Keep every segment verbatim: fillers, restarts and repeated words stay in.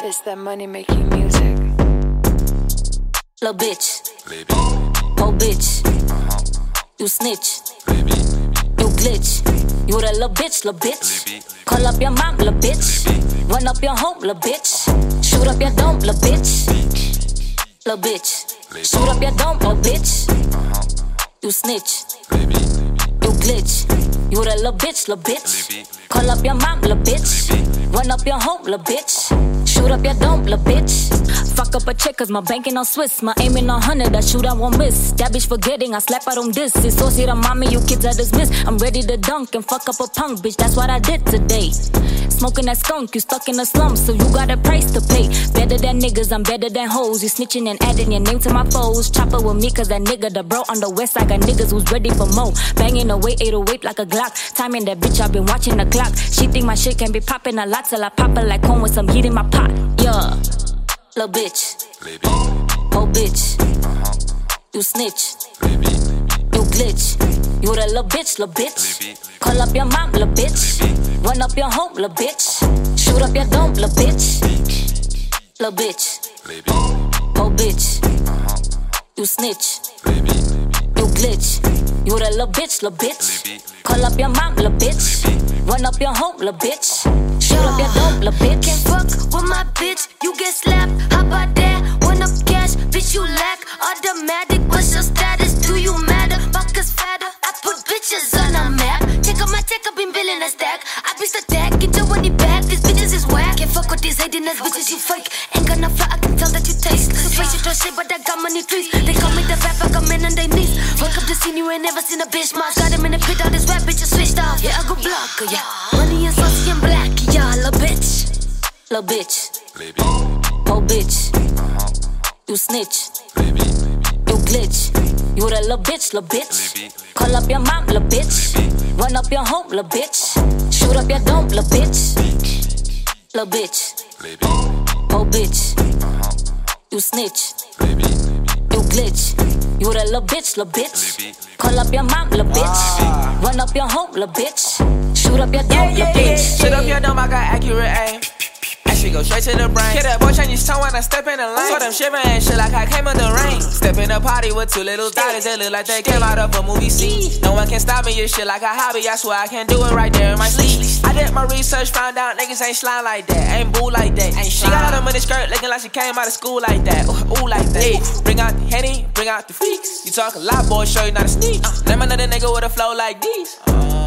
This that money making music. Lil' bitch, Baby. po bitch, Uh-huh. you snitch, Baby. you glitch. You that lil' bitch, lil' bitch. Baby. Call up your mom, lil' bitch. Run up your home, lil' bitch. Shoot up your dome, lil' bitch. Lil' bitch. Shoot up your dome, lil' bitch. Uh-huh. You snitch, Baby. you glitch. You that lil' bitch, lil' bitch. Baby. Call up your mom, lil' bitch. Run up your home, lil' bitch. Shoot up your dome, lil' bitch. Fuck up a chick cause my banking on Swiss. My aiming on hundred, that shoot I won't miss. That bitch forgetting, I slap out on this. It's so see the mommy, you kids are dismissed. I'm ready to dunk and fuck up a punk, bitch, that's what I did today. Smoking that skunk, you stuck in the slum, so you got a price to pay. Better than niggas, I'm better than hoes. You snitching and adding your name to my foes. Chopper with me cause that nigga the bro on the west side got niggas who's ready for more. Banging away eight oh eight like a Glock. Timing that bitch, I've been watching the clock. She think my shit can be popping a lot till I pop it like corn with some heat in my pot. Yeah, lil' bitch, Baby. po bitch, Uh-huh. you snitch, Baby. you glitch. You that lil' bitch, lil' bitch. Baby. Call up your mom, lil' bitch. Run up your home, lil' bitch. Shoot up your dome, lil' bitch. Lil' bitch, Baby. po bitch, Uh-huh. you snitch, Baby. you glitch. You that lil' bitch, lil' bitch. Baby. Call up your mom, lil' bitch. Run up your home, lil' bitch. Shoot up your dome, lil' bitch. Can't fuck with my bitch, you get slapped. How about that? One up cash, bitch, you lack. Automatic, what's your status? Do you matter? Buckets fatter. I put bitches on a map. Check out my check, I've been billing a stack. I be stuck back into money back. These bitches is whack. Can't fuck with these hating ass bitches, you fake. Ain't gonna fly, I can tell that you taste. Cause face you don't shit, but I got money trees. They call me the rap, I come in on their knees. Fuck up the scene, you ain't never seen a bitch mouse. Got him in the pit, all this rap bitches switched off. Yeah, I go block, yeah. Money and saucy and black, yeah, lil' bitch. Lil' bitch, Baby. po bitch, Uh-huh. you snitch, Baby. you glitch. You that lil' bitch, lil' bitch. Baby. Call up your mom, lil' bitch. Run up your home, lil' bitch. Shoot up your dome, lil' bitch. Lil' bitch, Baby. po bitch, Uh-huh. you snitch, Baby. you glitch. You that lil' bitch, lil' bitch. Baby. Call up your mom, lil' bitch. Run up your home, lil' bitch. Shoot up your dome, lil' bitch. Shoot up your dome, I got accurate aim. And she go straight to the brain. Get that boy change his tone when I step in the lane. Told them shiver and shit like I came in the rain. Step in the party with two little daughters that look like they came out of a movie scene. No one can stop me, this shit like a hobby. I swear I can do it right there in my sleep. I did my research, found out niggas ain't slime like that, ain't boo like that. Ain't she got out of money skirt looking like she came out of school like that. Ooh, ooh like that. Yeah. Bring out the Henny, bring out the freaks. You talk a lot, boy, show you not a sneak. Uh, name another nigga with a flow like these. Uh,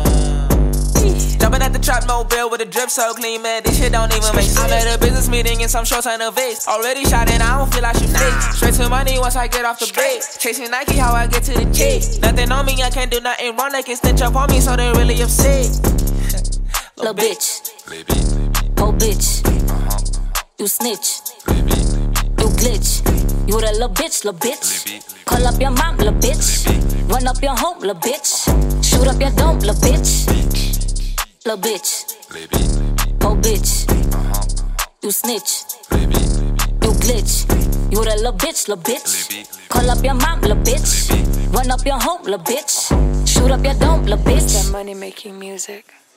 Jumping at the trap mobile with a drip so clean, man, this shit don't even make sense. I'm at a business meeting in some shorts on the vase. Already shot and I don't feel I should fake. Straight to money once I get off the bed. Chasing Nike, how I get to the check. Nothing on me, I can't do nothing wrong. They can snitch up on me, so they really upset. Lil' bitch, Baby. po bitch, Uh-huh. you snitch, Baby. you glitch. You that lil' bitch, lil' bitch. Baby. Call up your mom, lil' bitch. Run up your home, lil' bitch. Shoot up your dome, lil' bitch. Lil' bitch, Baby. po bitch, Uh-huh. you snitch, Baby. you glitch. You that lil' bitch, lil' bitch. Baby. Call up your mom, lil' bitch. Run up your home, lil' bitch. Shoot up your dome, lil' This bitch. that money making music.